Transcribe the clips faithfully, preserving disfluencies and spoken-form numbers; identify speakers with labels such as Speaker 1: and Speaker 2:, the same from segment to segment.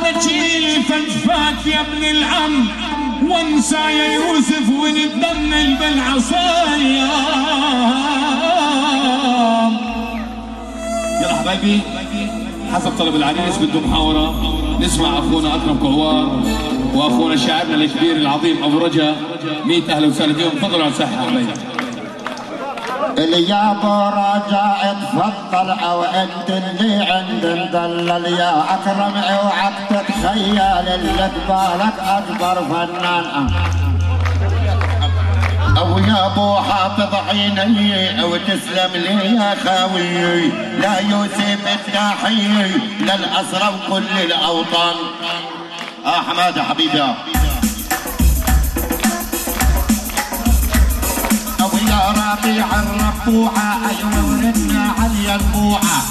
Speaker 1: نشيل فجفاك يا ابن العم وانسى يا يوسف ونتدمل بالعصايا. يلا حبايبي حسب طلب العريس بده محاورة نسمع اخونا اكرم كهوار واخونا شاعرنا الكبير العظيم ابو رجا. مية اهلا وسهلا فيهم. تفضلوا على الساحة حبايبي.
Speaker 2: اللي يا ابو رجاء تفضل او انت اللي عند مدلل يا اكرم اوعك تتخيل اللي ببالك اكبر فنان او يا ابو حافظ عيني او تسلم لي يا خاوي لا يوسف التحيه للاسرى وكل الاوطان. اه حماده حبيبي يا ربيع الرفوعة أيوة وردنا علي البوعة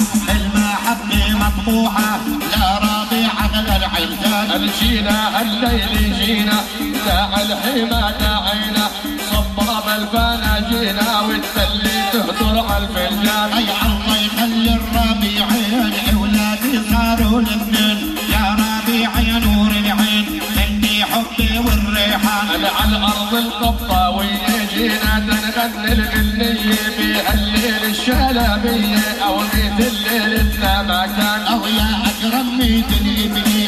Speaker 2: المحبة مطبوعة لا ربيع على العمدان.
Speaker 3: جينا الليل جينا داع الحما داعينا صباب الفانا جينا والتلي تهدر على الفنجان.
Speaker 2: أي الله يخلي الربيعين أولادي صاروا لبنان يا ربيع يا نور العين عندي حبي والريحان.
Speaker 3: على الأرض القبطاوية جينا تنغني الغنية بهالليل الشلبية أو ميت الليل ما كان.
Speaker 2: أو يا أكرم ميت الإبني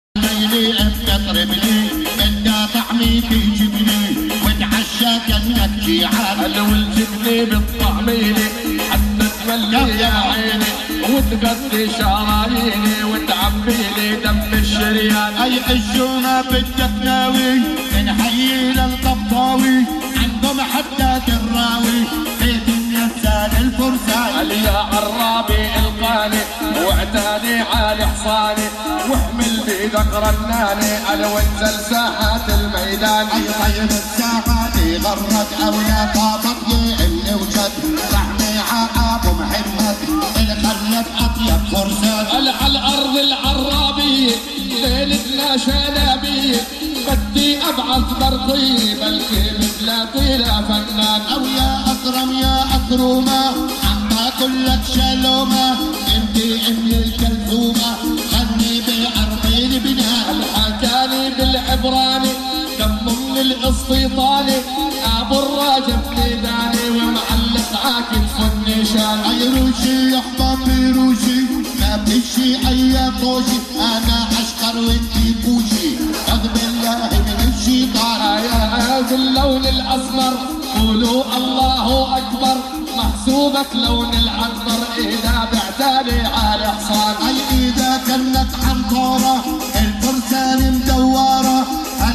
Speaker 2: ليلي افتطرب لي من دافع ميت الجبني وتعشى كأنك جيعان.
Speaker 3: لو الجبني بالطعميني حتى تملي يا عيني وتغطي شراييني وتعبيلي دم الشريان.
Speaker 2: أي الجونة بدك ناوي من حي للقبطاوي عندهم حتى الراوي بيت النسال الفرسان.
Speaker 3: يا عرابي القاني واعتاني على حصاني واحمل بيدك رناني على وانزل ساحات الميدان.
Speaker 2: اي طيب الساحات غرد او يا طابط اللي وجد رحمي ابو محمد اللي خلت اطيب فرسان.
Speaker 3: على الارض العرابيه ليلتنا شنابيه بدي ابعث برقي بلكي مثل لا فنان.
Speaker 2: او يا اكرم يا اكرمه عما كلك شلومه انتي ام الكلثومه غني بارض لبنان.
Speaker 3: حكاني بالعبراني دم من الاسطيطاني ابو الراجل ميداني ومعلق عاكف النشان.
Speaker 2: اي روشي يحضر بروشي ما بشي اي طوشي انا اشقر وانتي بوشي اعوذ بالله من الشيطان.
Speaker 3: يا باللون الاسمر قولوا الله اكبر محسوبك لون العنبر اذا بعتالي على حصان.
Speaker 2: اي اذا كانت عنطوره الفرسان مدوره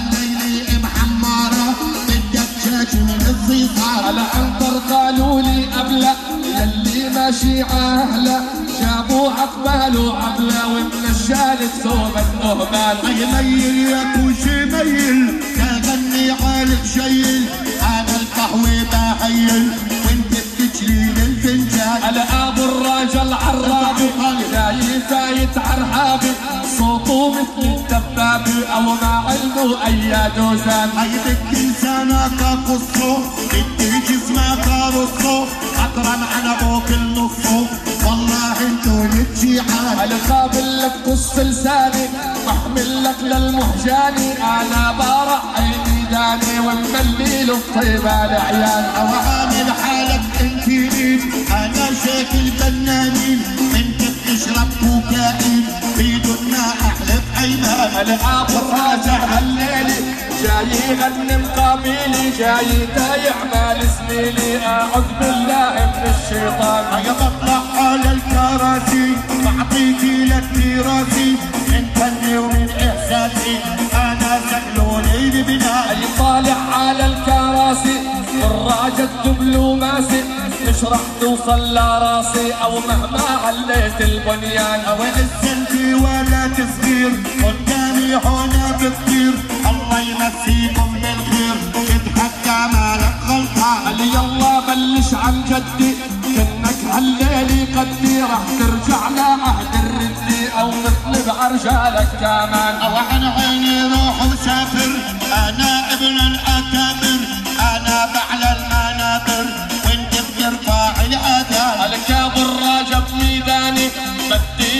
Speaker 2: الليلي محمره بدك شاش من الزيطان.
Speaker 3: العنبر قالوا لي ابله يلي ماشي عاهله جابوا عقباله عبله ومن الشالك ثوب النهبان.
Speaker 2: اي ميل يا كوشي ميل تغني عالق شيل انا القهوه بهيل وانت بتجلي للفنجان.
Speaker 3: على ابو الراجل عرابي جاي فايت عرهابي صوته مثل الدبابي او ما علمه اي دوسان.
Speaker 2: اي بدي لسانك قصه بدي جسمك رصه اكرم على ابوك النصه والله انتو الجيعان.
Speaker 3: القابل لك قص لساني واحمل لك للمهجاني انا بارع عيني داني ومملي له الطيبه العيان.
Speaker 2: او عامل حالك انتي ايد انا شيخ الفنانين انت بتشرب كوكايين بيدنا احلف ايمان.
Speaker 3: الاب الراجع هالليلي جاي يغني مقابيلي جاي دايع مال سنيلي اعوذ بالله من الشيطان.
Speaker 2: يا بطلع على الكراسي بعطيكي لك راسي من فني ومن احساسي انا سكلوني لبناء.
Speaker 3: اي طالع على الكراسي والراجل دبلوماسي مش راح توصل لراسي او مهما عليت البنيان.
Speaker 2: او السلبي ولا تصغير قدامي هنا بتطير الله يمسيكم بالخير تتحكى مالك غلطان.
Speaker 3: يلا بلش عن جدي انك هالليلي قدي راح ترجع لعهد الردي او نطلب عرجالك كمان.
Speaker 2: او عن عيني روح وسافر انا ابن الاكابر انا بعلى المنابر وانت بترفع الاذان.
Speaker 3: الكابر راجب ميداني بدي مية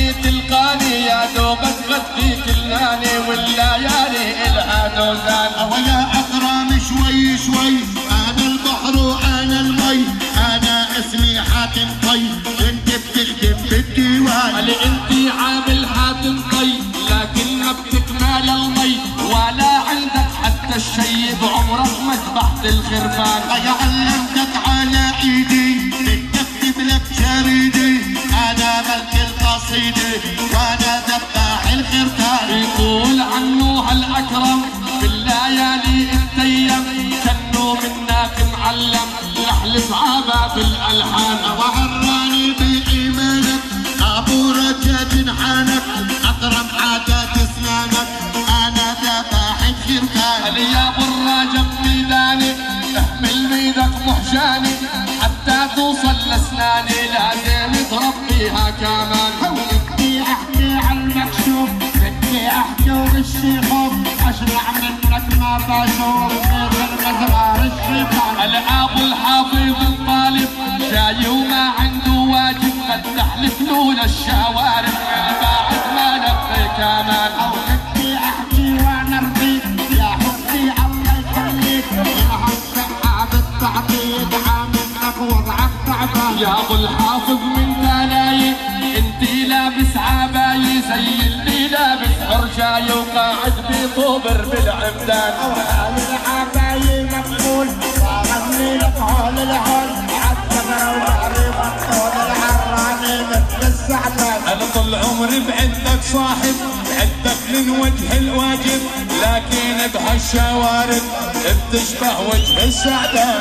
Speaker 3: تيجي تلقاني يا دوب تغذي كلاني والليالي الها دوزان.
Speaker 2: ويا اكرم شوي شوي انا البحر وانا المي، انا اسمي حاتم طي انت بتخدم بالديوان.
Speaker 3: قال انت عامل حاتم طي لكن ما بتكمل المي ولا عندك حتى الشي بعمرك ما ذبحت الخرفان.
Speaker 2: يا علمتك على ايدي بكتب لك شريدي، انا ملك القصيدة وانا ذبح الخرفان.
Speaker 3: يقول عنه هالاكرم بالليالي التيم كنو منك معلم يحلف عباب الالحان.
Speaker 2: وعراني بايمانك ابو رجا جنحانك، اكرم عادات اسنانك انا ذبح الخرفان.
Speaker 3: قال يا ابو الراجب ميداني احمل بيدك محشاني حتى توصل لاسناني لازم تربيها كمان.
Speaker 2: بدي احكي عن المكشوف بدي احكي وبالشي خوف اشرع منك ما بشوف مثل مزرعة الشيطان.
Speaker 3: قال ابو الحافظ الطالب جاي وما عنده واجب فتح لفلول الشوارب بعد ما لف كمان.
Speaker 2: او بدي احكي وانا رضيت يا حبي الله يخليك، يا هالسقعة بالتعقيد عاملك وضعك تعبان.
Speaker 3: يا ابو الحافظ من تلاي انت لابس عباية زي اللي لابس عرجاية وقاعد بيطوبر بالعمدان.
Speaker 2: وحال العباية مقبول واغني لك هول الهول عالثغرة وتعريف الطول العراني مثل السعدان.
Speaker 3: انا طول عمري بعدك صاحب عدك من وجه الواجب لكن بهالشوارب بتشبه وجه السعدان.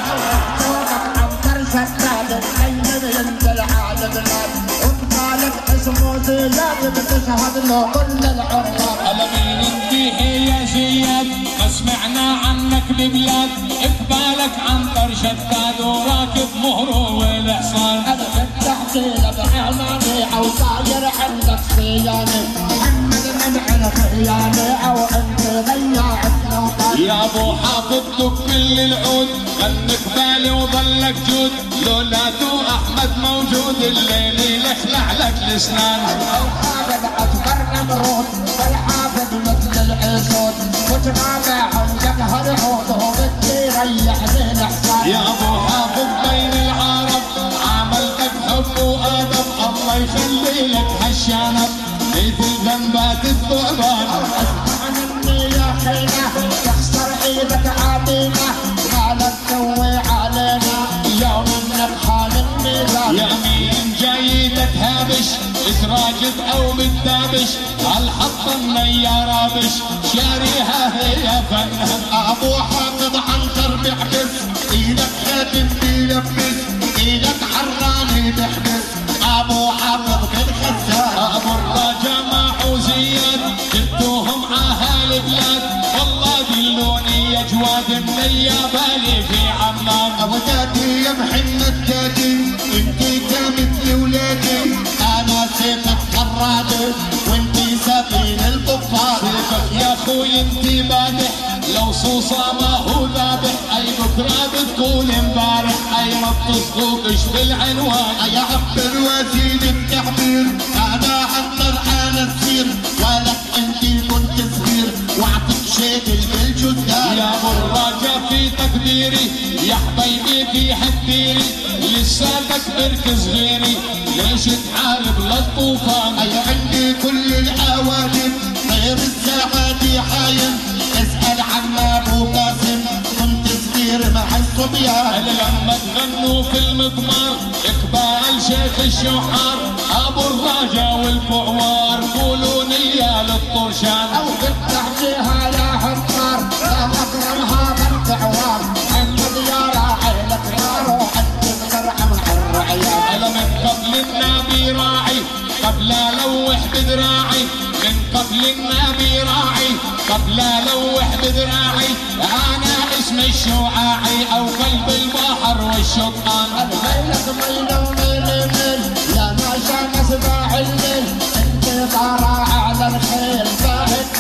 Speaker 2: صوتك عنتر سداد الليل ينزل على بلاد وبقالك اسمه زياد بتشهد له كل العربات.
Speaker 1: هلا مين انت يا زياد ما سمعنا عنك ببلاد، اقبالك عنتر شداد وراكب مهرو والحصان.
Speaker 2: انا بدي احكي لك اعلاني او صاير عندك صيانه محمد من عرف عياني او انت ضياع النوطان.
Speaker 1: يا ابو حافظ دق كل العود غني قبالي وظلك جود، لولاته احمد موجود الليل يلحلح لك الاسنان.
Speaker 2: الحافظ اكبر نمرود والحافظ مثل العسود وترابع وجبه العود وبدي يريح ذي الاحسان.
Speaker 1: يا ابو حافظ بين العرب عملتك حب وادب الله يخلي لك هالشنب مثل ذنبات الثعبان.
Speaker 2: اسمع مني يا حينه تخسر ايدك عابينه ما تسوي علينا يوم انك حال الميزان.
Speaker 1: يا مين جاي تتهابش اتراجد او بتدابش هالحط النيا رابش شاريها هي فنان.
Speaker 2: ابو حافظ عنتر بيحبس ايدك خاتم بيلبس ايدك حراني بيحبس ابو حافظ كل خسان.
Speaker 1: ابو الرجا معه زياد جبتوهم اهالي بلاد والله دلوني يا جواد النيا بالي في عمان.
Speaker 2: ابو دادي يا محمد دادي انتي كامت ولادي انا سيفك قرادي وانتي سفين الكفار.
Speaker 1: سيفك يا اخوي انتي بادح لو صوصة ما هو ذابح اي بكره بتقول امبارح اي ما بتصدقش بالعنوان.
Speaker 2: يا عبد الوزير التعبير انا عنتر انا السير ولك انتي كنت صغير واعطيك شيء بالجدار.
Speaker 1: يا ابو الرجا في تقديري يا حبيبي في حديري لساتك بركز غيري ليش تحارب للطوفان.
Speaker 2: اي عندي كل الاوادم غير السعادي حايم اسال عن ابو قاسم كنت صغير مع الصبيان.
Speaker 1: لما تغنوا في المضمار اقبال شيخ الشوحار ابو الرجا والفعوار قولوا نيا للطرشان.
Speaker 2: او بتحكيها يا حمار يا اكرم هذا الفعوار محمد يا راعي الاكرار وانت بزرع مع الرعيان.
Speaker 1: انا من قبل النبي راعي قبل لوح بذراعي من قبل النبي راعي قبل لوح بذراعي انا اسمي الشوعاعي او قلب البحر والشطان.
Speaker 2: الميلك ميل وميل ميل يا ما شام سباع الليل انت طالع على الخيل باهت تمت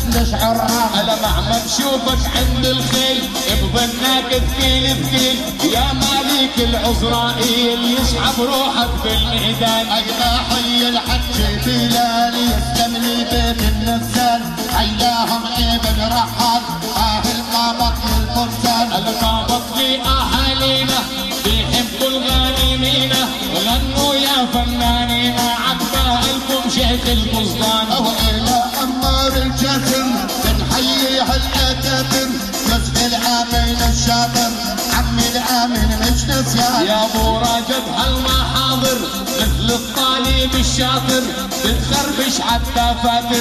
Speaker 2: تشعر
Speaker 1: لمع ما بشوفك عند الخيل بظنك ثقيل ثقيل يا مالك العزرائيل يسحب روحك بالميدان.
Speaker 2: ايضا حي الحج بلال يسلم لي بيت النفسان عياهم ابن رحال اهل قامت للفرسان.
Speaker 1: القابط لأهالينا بيحبوا الغانمين غنوا يا فنانين عقبالكم شيخ القصدان.
Speaker 2: او الى عمار الجسم بنحييها الاكابر نصف الامين الشاطر عمي الامين مش نسيان.
Speaker 1: يا ابو راجب هالمحاضر مثل الطالب الشاطر بتخربش حتى فاتر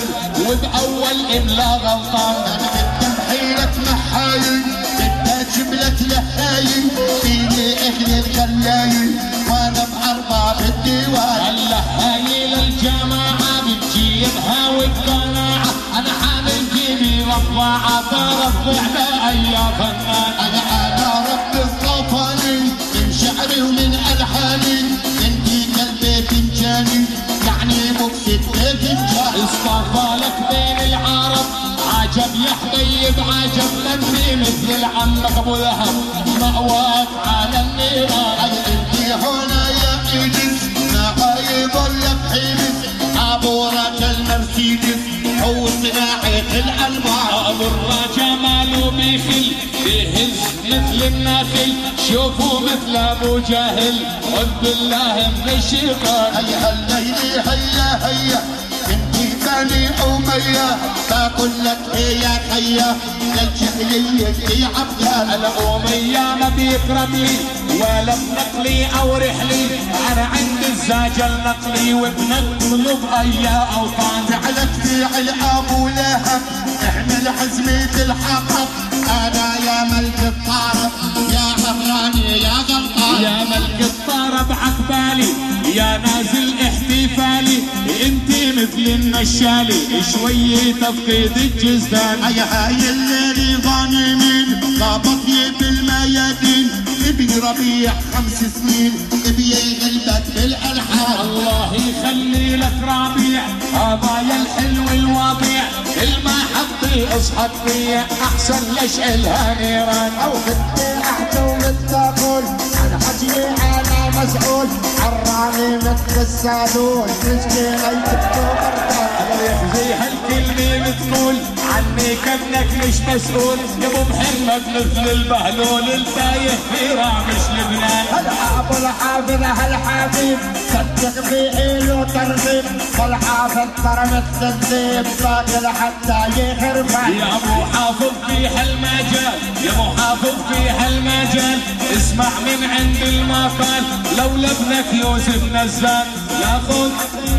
Speaker 1: وباول املا غلطان.
Speaker 2: انا بدي بحيلة محايل بدي جبلة لحايل فيني اهل الغلايل وانا بارباب الديوان.
Speaker 1: اللحايل الجماعة بتجيبها والقناعة انا حامل جيبي رفاعة برفع بأي فنان.
Speaker 2: انا انا رب اصطفاني من شعري ومن الحاني انتي قلبي فنجاني يعني مقصد فنجاني.
Speaker 1: اصطفى لك بين العرب عجب يا حبيب عجب مني مثل عمك ابو ذهب مأواك على النيران.
Speaker 2: انتي هنا يا ايدس معاي ضل بحيلس ابو رجل مرسيدس هو صناعة الانوار.
Speaker 1: ابو الرجا ماله بيخل بيهز مثل الناخل شوفوا مثل ابو جاهل عذ بالله من الشيطان.
Speaker 2: هيا الليلي هيا هيا انتي بني امية بقول لك هيا هيا للجهلية في عبدال.
Speaker 1: الامية ما بيقرب لي ولا بنقلي او رحلي انا عند الزاجة النقلي وبنطلب اي اوطان.
Speaker 2: فعلك فعل ابو لهب احمل حزمة الحطب انا يا ملك الطارب يا غراني يا غلطان.
Speaker 1: يا ملك الطرب عقبالي يا نازل احتفالي انتي مثل النشالي شوية تفقد الجزدان.
Speaker 2: هيا هاي الليل ظالمين ضابطني بالميادين ابن ربيع خمس سنين ابي قلبك بالالحان.
Speaker 1: الله يخلي لك ربيع هذا يا الحلو الوضيع المحطي اصحى فيه احسن لشعلها نيران.
Speaker 2: او بدي احكي ومتقول عن حجي انا مسؤول عراني مثل السادول مسكين يكتب بركان.
Speaker 1: زي هالكلمة بتقول عني كابنك مش مسؤول يا ابو محمد مثل البهلول التايه في رامش لبنان.
Speaker 2: هلا ابو الحافظ هالحبيب صدق في له ترغيب والحافظ ترى مثل الذيب باقي حتى يخربان.
Speaker 1: يا ابو حافظ في هالمجال يا ابو حافظ في هالمجال اسمع من عند المقال لولا ابنك يوسف نزال ياخذ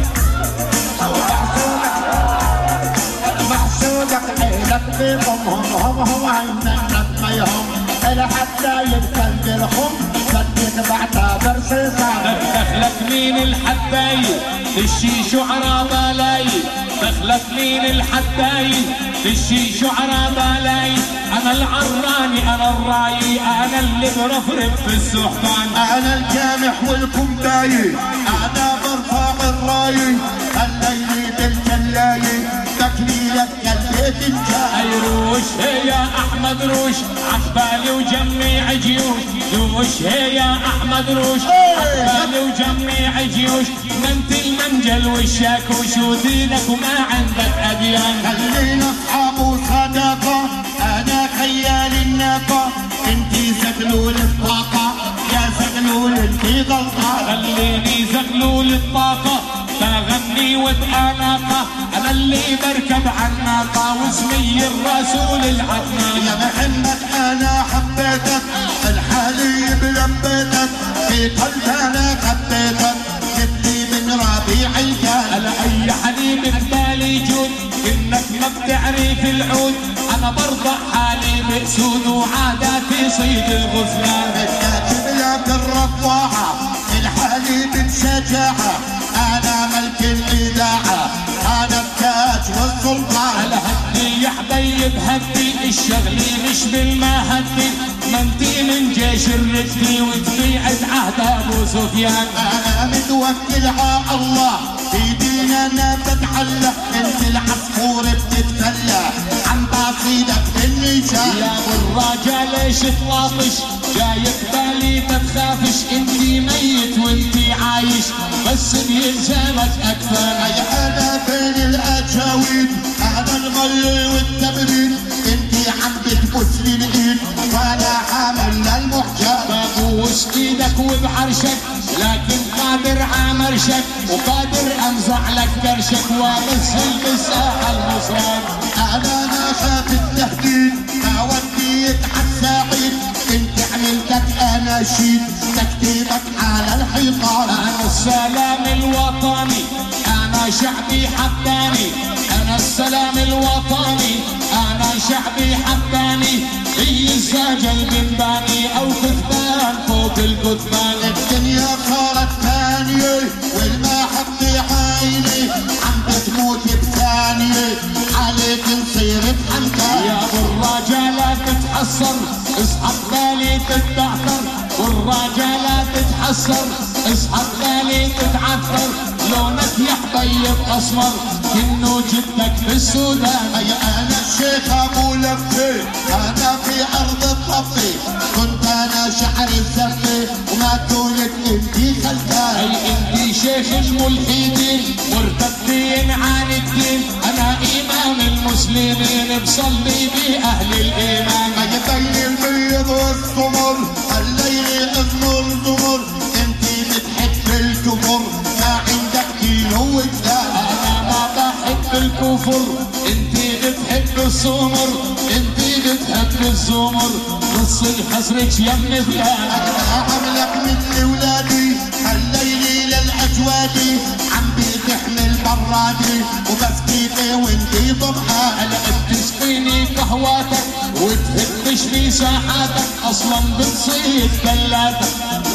Speaker 2: محسودك حيلك بيقومهم هم هم عينك ميهم إلى حتى يبكل بالخم صدق بعتبر صيصان.
Speaker 1: دخلك مين الحداي تشي شعراء بالاي دخلك مين الحداي تشي شعراء بالاي انا العراني انا الراي انا اللي برفرف في السحبان.
Speaker 2: انا الجامح والكمداي انا برفع الراي الليلي بالجلاي تكليلك قلبي تنجاي.
Speaker 1: روش هي يا احمد روش عقبالي وجميع جيوش روش هي يا احمد روش عقبالي وجميع جيوش منت المنجل والشاكوش ودينك وما عندك اديان.
Speaker 2: خلينا اصحاب وصداقه انا خيال الناقه انتي زغلول الطاقه يا زغلول انتي غلطان.
Speaker 1: خليني زغلول الطاقه بغني وبأناقة أنا اللي بركب عناقة واسمي الرسول العدنان.
Speaker 2: يا محمد أنا حبيتك الحالي بلبيتك في قلبي أنا خبيتك جبتي من ربيع الجان.
Speaker 1: على أي حليب ببالي جود إنك ما بتعرف العود أنا برضع حالي بأسود وعاداتي صيد الغزلان.
Speaker 2: بتكاتب لك الرفاعة الحالي بشجاعة أنا ملك الإذاعة أنا التاج والسلطان.
Speaker 1: على هدي يا حبيب هدي الشغلي مش بالما هدي ما انتي من جيش الرجلي وتبيعت عهد أبو سفيان.
Speaker 2: أنا متوكل على الله في ديننا بتحلى انت العصفور بتتفلى
Speaker 1: ليش تلاطش؟ جايك بالي ما تخافش، انتي ميت وانتي عايش بس بيلزمك اكثر.
Speaker 2: انا بين الاجاويد انا المي والتبريد، انتي عم بتبوس لي الايد وانا حامل للمحجب.
Speaker 1: ببوس ايدك وبعرشك لكن قادر عامرشك وقادر امزع لك كرشك وامثل بالساحه المصران.
Speaker 2: انا ناخذ التهديد ما وديت عالساعد، انت عملتك اناشيد تكتيبك على الحيطان.
Speaker 1: انا السلام الوطني انا شعبي حباني، انا السلام الوطني انا شعبي حباني. هي الزاجة البنباني او كثبان فوق الكثبان.
Speaker 2: الدنيا صارت ثانية والما حطي عيني عم بتموت بثانية، عليك نصير بحمكان.
Speaker 1: يا بالرجالة تتحسر اصحى بالي تتبعثر، والرجالة تتحسر اصحى بالي تتعثر. لونك يا حبيب اسمر كنو جدك في السودان.
Speaker 2: اي انا الشيخ ابو لفي انا في ارض الطفي، كنت انا شعر الزفي وما تولد انتي خلفان.
Speaker 1: اي انتي شيخ الملحدين مرتدين عن الدين، انا امام المسلمين بصلي باهل الايمان.
Speaker 2: اي بين البيض والسمر الليل اذن الزمر، انتي بتحب الكفر ما عندك دين وجدان.
Speaker 1: انا ما بحب الكفر انتي بتحب السمر، انتي بتحب الزمر نص الحسرك يم فلان.
Speaker 2: انا عملك مثل ولادي الليلي للاجوادي، عم بتحمل برادي وبسكيتي وانتي ضبحان.
Speaker 1: هلا بتسقيني قهواتك وتهبش في ساحاتك اصلا بتصيد كلاتك.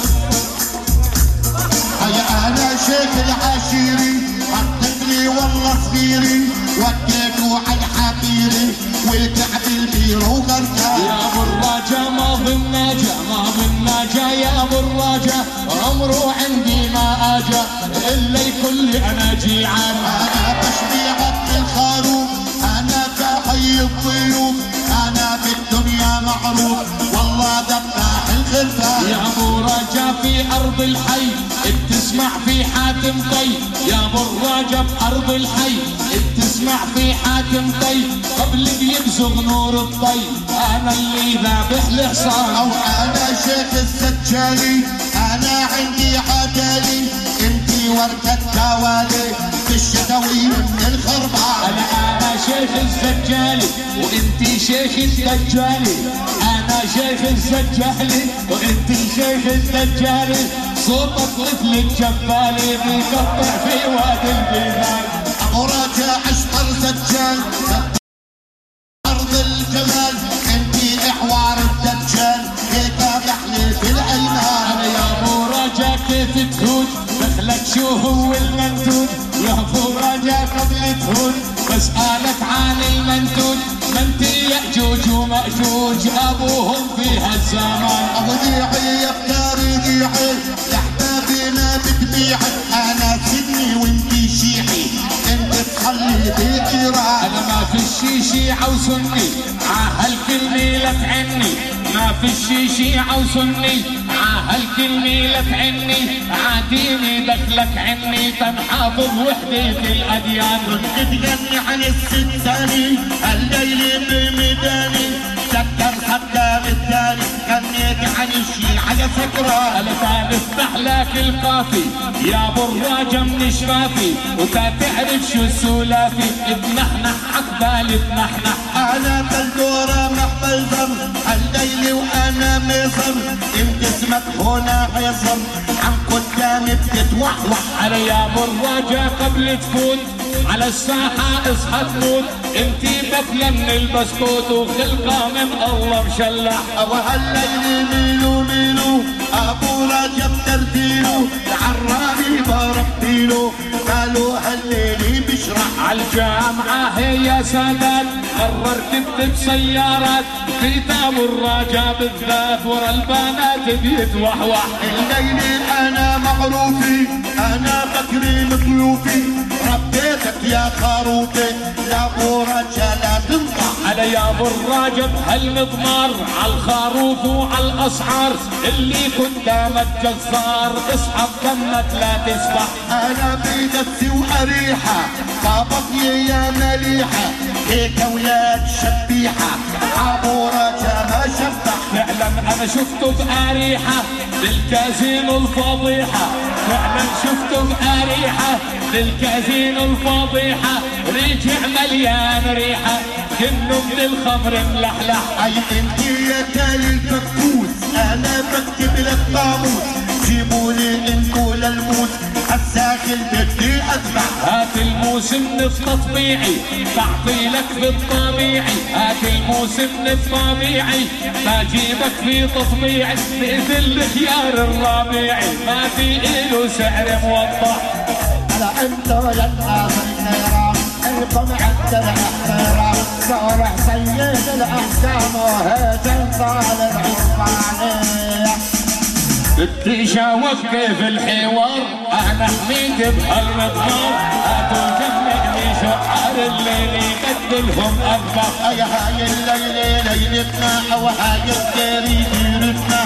Speaker 2: هيا انا شيخ العشيري حطتني والله صغيري وديته عالحبيري والكعب البير وغرقان.
Speaker 1: يا ابو الراجا ما بالناجا ما بالناجا يا ابو الراجا، عمره عندي ما اجا الا يكون لي انا جيعان.
Speaker 2: انا بشبيعك بالخروف انا كحي الضيوف، انا بالدنيا معروف والله ذبح الخلفان.
Speaker 1: يا ابو راجا في ارض الحي بتسمع في حاتم طي، يا ابو الراجا بارض الحي بتسمع في حاتم طي. قبل بيبزغ نور الطي انا اللي ذابح الحصان.
Speaker 2: او انا شيخ السجالي انا عندي عدالي، انتي ورقة كوالي في الشتوي من الخربان.
Speaker 1: انا انا شيخ الزجالي وانتي شيخ الدجالي، انا شيخ الزجالي وانتي شيخ الدجالي. صوتك مثل الجبالي بيقطع في وادي البيبان.
Speaker 2: ابو راجع اشطر سجال ارض الجمال، انتي احوار الدجال هيك بحلي في الايمان.
Speaker 1: انا يا ابو راجا كيف تهود دخلك شو هو المنتود؟ يا ابو راجا قبل تهود بسألك عن المنتود، منتي يأجوج ومأجوج ابوهم في هالزمان.
Speaker 2: ابو ذيعي افكاري ذيعي لاحبابي ما بتبيعي، انا سني وانتي شيعي انت تخلي بايران.
Speaker 1: انا ما في الشي شيعة وسني عهالكلمة لا تعني، ما في الشي شيعة وسني عهالكلمة لا تعني. عاديني دخلك عني تنحافظ وحدة الاديان.
Speaker 2: كنت تغني عن الستاني الليل بميداني، سكر صدام الثاني غنيت عن الشيعة سكران.
Speaker 1: انا تفتح لك القافي يا ابو الراجا من شفافي، وتا تعرف شو السلافي اتنحنح عقبال اتنحنح.
Speaker 2: انا بلدورة محبل زم الليل وانا مصر، انت اسمك هنا عصر عن قدامي بتتوحوح.
Speaker 1: انا يا ابو الراجا قبل تفوت على الساحة اصحى تموت، انتي بكلة من البسكوت وخلقة من الله مشلح.
Speaker 2: ابو هالليل ميلو ميلو ابو رجب ترتيلو، العرابي باركتيلو قالوا هالليل بشرح.
Speaker 1: عالجامعة هي يا سادات مرة ركبت بسيارات، كتاب الراجا بالذات ورا البنات بيتوحوح.
Speaker 2: الليل انا معروفي انا بكري مضيوفي، ربيتك يا خروفي يا ابو رجا لا تنطح.
Speaker 1: على هلا يا ابو الراجب هالمضمار عالخروف وعالاسعار اللي كنت دامك جزار اسحب دمك لا تسبح.
Speaker 2: انا بنفسي واريحه طابت لي يا مليحه هيك اولاد شبيحه عبوره ما شبح.
Speaker 1: فعلا انا شفته باريحه للكازينو الفضيحه، فعلا شفته باريحه للكازينو الفضيحه، رجع مليان ريحه كنه من الخمر ملحلح.
Speaker 2: اي انت يا تالي الكبوس انا بكتب لك طاموس جيبولي انتو للموت الساخل بدي اذبح.
Speaker 1: هات الموس من التطبيعي بعطي لك بالطبيعي، هات الموس من الطبيعي بجيبك في تطبيعي، باذن الخيار الربيعي ما في إله سعر موضح.
Speaker 2: على انتو يا الناس الكرام الكم عند الاحترام صالح سيد الاحكام وهيجن صال العرفانيه.
Speaker 1: بدي شاوفك في الحوار انا حميد بهالمضمار، هاتوا جمعني شعار الليل يبدلهم اكبر.
Speaker 2: اي هاي الليله ليلتنا وهاي الديري ديرتنا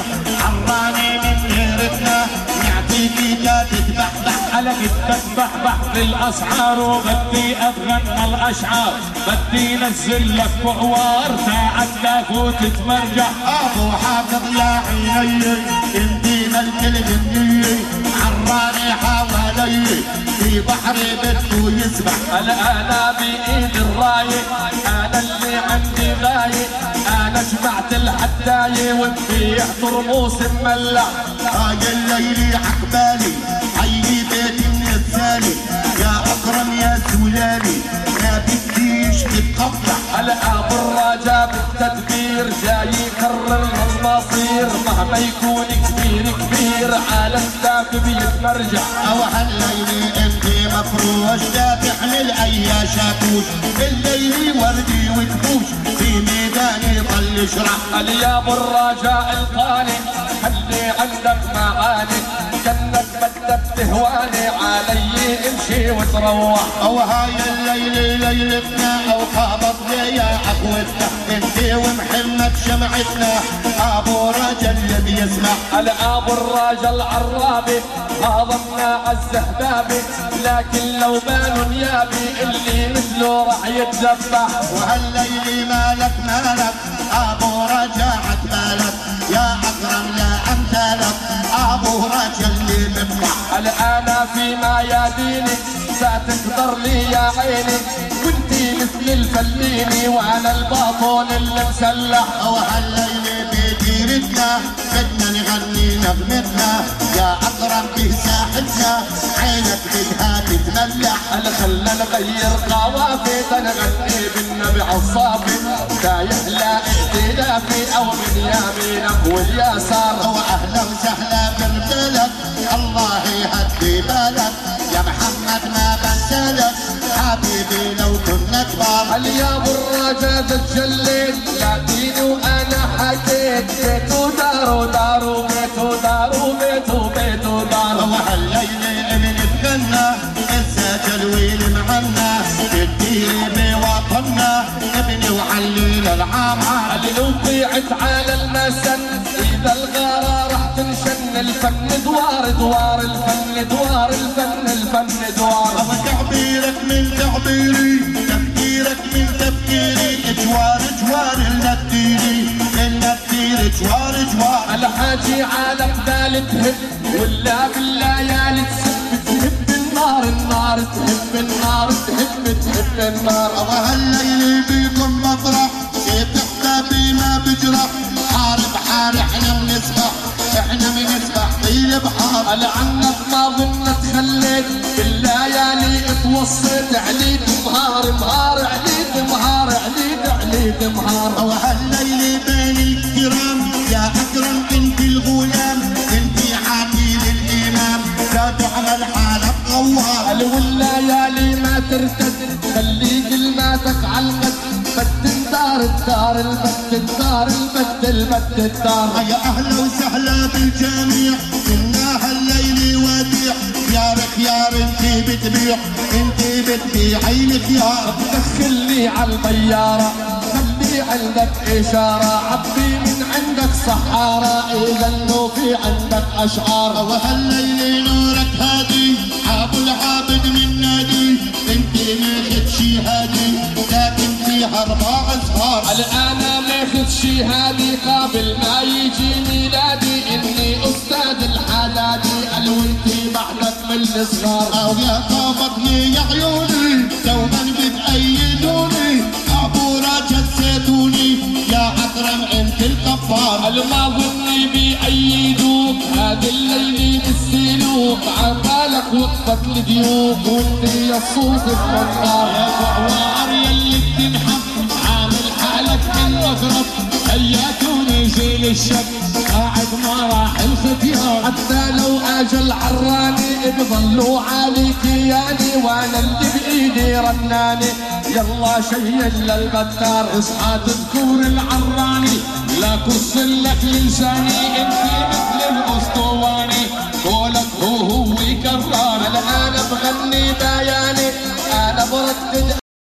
Speaker 2: عماني من ديرتنا نعطيكي لا تتبحبح.
Speaker 1: على بدك بحبح في الاسعار وبدي اتغنى الاشعار، بدي نزل لك بحوار ساعة لا فوت تمرجح.
Speaker 2: ابو حافظ يا عيني انتي ملك الجنيه عراني حوالي في بحري بده يسبح.
Speaker 1: انا انا بايد الرايق انا اللي عندي غايق، انا جمعت الحدايه وببيع طرموس مملح.
Speaker 2: هاي الليلة عقبالي حي بيتي من الثاني يا اكرم يا سولاني ما بديش تتقطع.
Speaker 1: هلا ابو الرجا بالتدبير جاي يكرر المصير مهما يكون كبير كبير عالم ذاك بيتمرجع.
Speaker 2: او هالليلة انتي مفروش لا تحمل اي شاكوش الليلي وردي وكبوش في ميداني ضل يشرح.
Speaker 1: قال يا ابو الرجاء القاني خلي عندك معاني كانك بدك تهواني علي امشي وتروح.
Speaker 2: او هاي الليلة ليلتنا او قابض لي يا اخوتنا انتي ومحمد شمعتنا ابو رجل اللي بيسمع.
Speaker 1: قال ابو الرجل عرابي هضمنا عز احبابي لكن لو بانوا نيابي اللي مثله راح يتذبح.
Speaker 2: وهالليلي مالك مالك ابو رجاعة مالك يا اكرم لا امثالك ابو رجل اللي بفرح.
Speaker 1: قال انا فيما يديني ستقدر لي يا عيني وانتي مثل الفليني وانا الباطون اللي مسلح.
Speaker 2: وهالليلي بديرتنا بدنا نغني نغمتنا يا اكرم به ساحتنا عينك بدها تتملح.
Speaker 1: قال خلنا نغير قوافي تنغني بالنبي عالصافي دا يحلى ائتلافي او من يمينك واليسار.
Speaker 2: واهلا وسهلا برجالك الله يهدي بالك يا محمد ما بنسالك حبيبي لو كنا كبار.
Speaker 1: قال يا ابو الرجا تجليت لا ديني وانا حكيت بيت ودار ودار وبيت ودار وبيت وبيت ودار.
Speaker 2: وهالليلة ابن تغنى السجل ويل معنا الدير بوطننا ابني وعليل العامة.
Speaker 1: قال لو طيعت على المسن اذا الغارة راح تنشن الفن دوار دوار الفن دوار الفن الفن دوار.
Speaker 2: تعبيرك من تعبيري تفكيرك من تفكيري جوار جوار النديري الندير جوار جوار.
Speaker 1: الحاجي عالم ذال تهب ولا بالليالي تسب تهب النار النار تهب النار تهب تهب النار.
Speaker 2: وهالليل بيكم مفرح سيف احبابي ما بجرح حارب حار احنا بنسبح احنا بنسبح في البحار.
Speaker 1: قال عنك ما ظنت خليت بالليالي اتوصيت عليك مهار مهار عليك مهار عليك عليك مهار.
Speaker 2: وهالليل بين الكرام يا اكرم انت الغلام انت عامل الامام لا تعمل حالك قوام.
Speaker 1: قال والليالي ما ترتد خلي كلماتك عالقد بد الدار الدار البد الدار البد البد الدار.
Speaker 2: يا اهلا وسهلا بالجميع كنا هالليل وديع خيار خيار انتي بتبيع انتي بتبيعي الخيار.
Speaker 1: دخلني عالبيارة خلي
Speaker 3: في عندك إشارة، عبي من عندك صحارى، إذا إنه في عندك أشعار.
Speaker 1: وهالليل نورك هادي، ابو العابد من نادي، انت ماخذ شهادي لكن فيها اربع ازهار.
Speaker 3: الآن ماخذ شهادي قابل ما يجي ميلادي، إني أستاذ الحدادي، قال وانتي بعدك من الصغار.
Speaker 1: او يا قابضني يا عيوني دوما بتأيدوني، عبورة جسيتوني يا عكرم انت الكفار.
Speaker 3: الماضي بيأيدوك هذا الليل بالسلوك، عبالك وقفة الديوك وانتي يا الصوت المنقار.
Speaker 1: يا فعوار يلي بتنحب عامل حالك من مغرب، هياتوني زي الشك قاعد ما راح الختيار.
Speaker 3: حتى لو اجى العراني بضلوا علي كياني، وانا اللي بايدي رناني يلا شيل للبتار.
Speaker 1: اصحى تذكر العراني لا كرس لك لساني، انت مثل الاسطواني قولك هو هو كرار.
Speaker 3: الان بغني بياني انا بردد